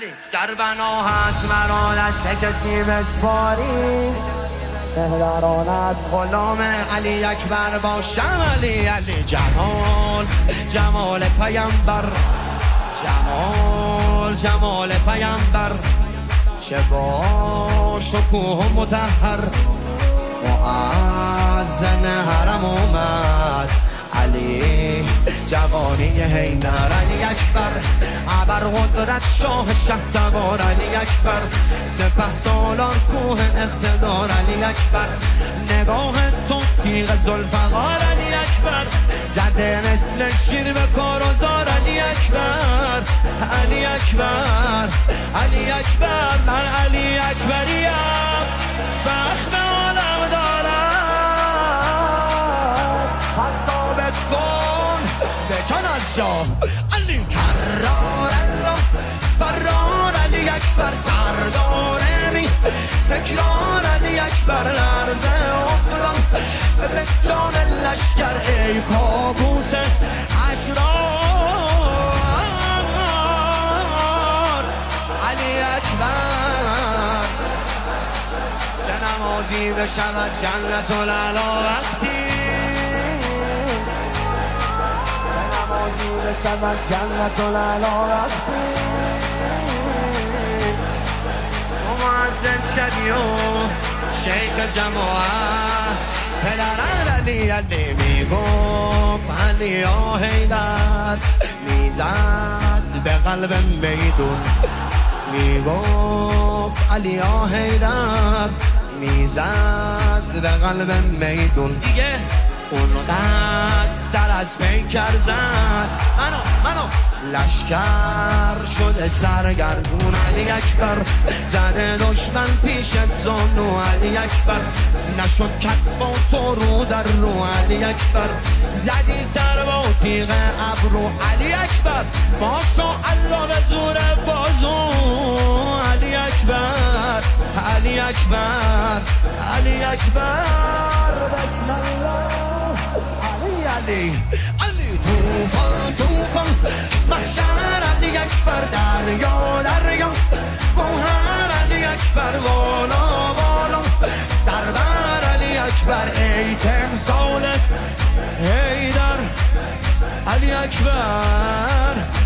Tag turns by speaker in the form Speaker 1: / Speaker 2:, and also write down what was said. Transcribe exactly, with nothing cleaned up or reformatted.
Speaker 1: در بنا هست مرانش نکسی بسپاری مهرانت غلام علی اکبر باشم. علی علی جمال جمال پیامبر، جمال جمال پیامبر، چه با شکوه مطهر معزن حرم اومد. علی جوانی حیدر، علی اکبر ابر قدرت شاه شهسوار، علی اکبر سپه سالار کوه اقتدار، علی اکبر نگاه تو تیغ ذوالفقار، علی اکبر زده مثل شیر به کارزار، علی اکبر علی اکبر علی اکبر. من علی اکبریم فهم عالم دارم، کن بکن از جا. علی کرار الله فرار، علی اکبر سردار می تکرار، علی اکبر لرز افران به جان لشکر ای کابوس اشرار. علی اکبر چه نمازی بشود جنت العلا وقتی بشود جنت العلا وقتی معزز شدی و شیخ جماعت پدران. علی علی میگفت علی یا حیدر، میزد به قلب میدون، میگفت علی یا حیدر، میزد به قلب میدون. دیگه اونقدر سر از پیکر زد منو منو لشکر شده سرگردون. علی اکبر زده دشمن پیشت زانو، علی اکبر نشد کس با تو رو در رو، علی اکبر زدی سر با تیغ ابرو، علی اکبر ماشا الله به زور بازو، علی اکبر علی اکبر علی اکبر بسم الله. علی علی علی توفان توفان محشر، علی اکبر دریا دریا گوهر، علی اکبر والا والا سرور، علی اکبر ای تمثال حیدر، علی اکبر